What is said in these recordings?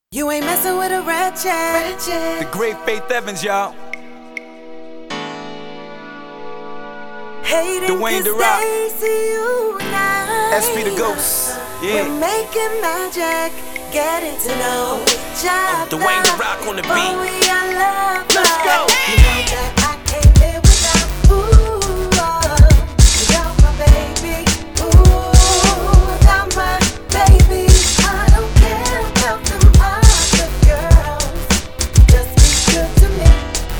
You ain't messing with a ratchet. The great Faith Evans, y'all. Hating Dwayne 'cause The Rock. they see you now. SP the Ghost. Yeah. We're making magic, getting to know each other. Dwayne The Rock on the beat. Oh, we are lovers. Let's go. You know that I can't live without. Ooh, without my baby. Ooh, without my baby. I don't care about them other girls. Just be good to me.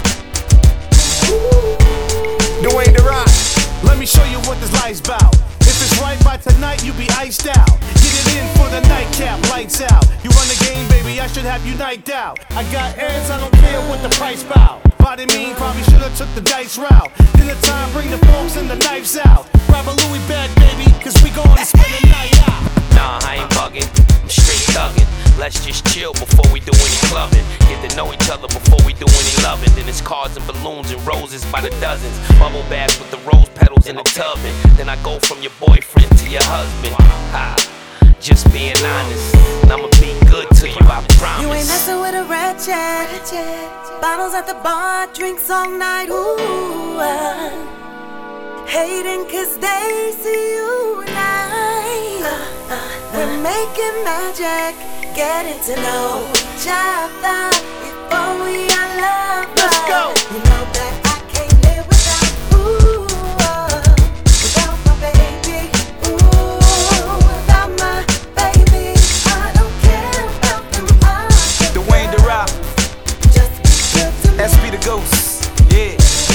Ooh. Dwayne The Rock, let me show you what this life's about. If it's right by tonight, you be iced out. Get it in for the nightcap, lights out. You run the game, baby, I should have you niked out. I got ends, I don't care what the price bout. Body mean, probably should've took the dice route. Dinner time, bring the forks and the knives out. Grab a Louis bag, baby, cause we gonna spend the night out. Nah, I ain't bugging, I'm straight thugging. Let's just chill before we do any clubbing. Get to know each other before we do any loving. Then it's cards and balloons and roses by the dozens. Bubble baths with the rose petals in the tub. And then I go from your boyfriend to your husband. Ha, just being honest. And I'ma be good to you, I promise. You ain't messing with a ratchet. Bottles at the bar, drinks all night. Ooh, hating 'cause they see you now. We're making magic, getting to know each other before we are lovers. Let's go. You know that I can't live without. Ooh, without my baby. Ooh, without my baby. I don't care about them other Dwayne The Rock. just be good to me. SP the Ghost. Yeah.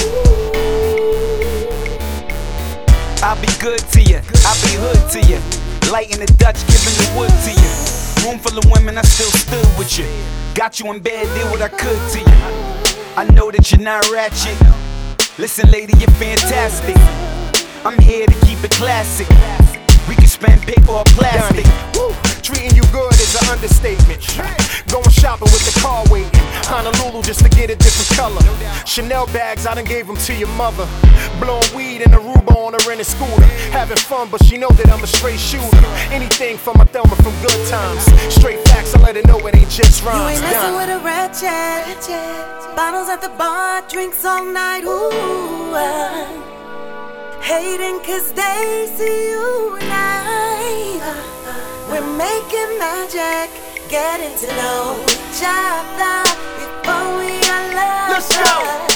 I'll be good to you, I'll be hood to you. Lighting the Dutch, giving the wood to you. Room full of women, I still stood with you. Got you in bed, did what I could to you. I know that you're not ratchet. Listen, lady, you're fantastic. I'm here to keep it classic. We can spend paper or plastic. Woo. Treating you good is an understatement. Going shopping with the car waiting. Honolulu just to get a different color. Chanel bags, I done gave them to your mother. Blowing weed in Aruba on a rented scooter. Having fun, but she know that I'm a straight shooter. Anything for my Thelma from Good Times. Straight facts, I let her know it ain't just You rhymes. ain't messing Done. with a ratchet. Bottles at the bar, drinks all night. Ooh, hating 'cause they see you now. We're making magic, getting to know each other before we are lovers. Let's go.